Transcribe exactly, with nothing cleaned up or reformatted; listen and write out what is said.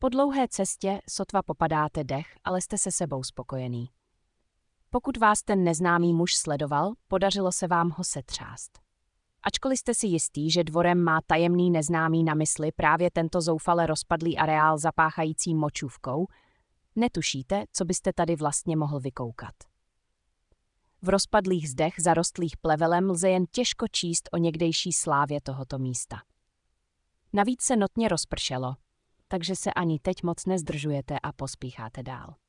Po dlouhé cestě sotva popadáte dech, ale jste se sebou spokojený. Pokud vás ten neznámý muž sledoval, podařilo se vám ho setřást. Ačkoliv jste si jistý, že dvorem má tajemný neznámý na mysli právě tento zoufale rozpadlý areál zapáchající močůvkou, netušíte, co byste tady vlastně mohl vykoukat. V rozpadlých zdech zarostlých plevelem lze jen těžko číst o někdejší slávě tohoto místa. Navíc se notně rozpršelo, takže se ani teď moc nezdržujete a pospícháte dál.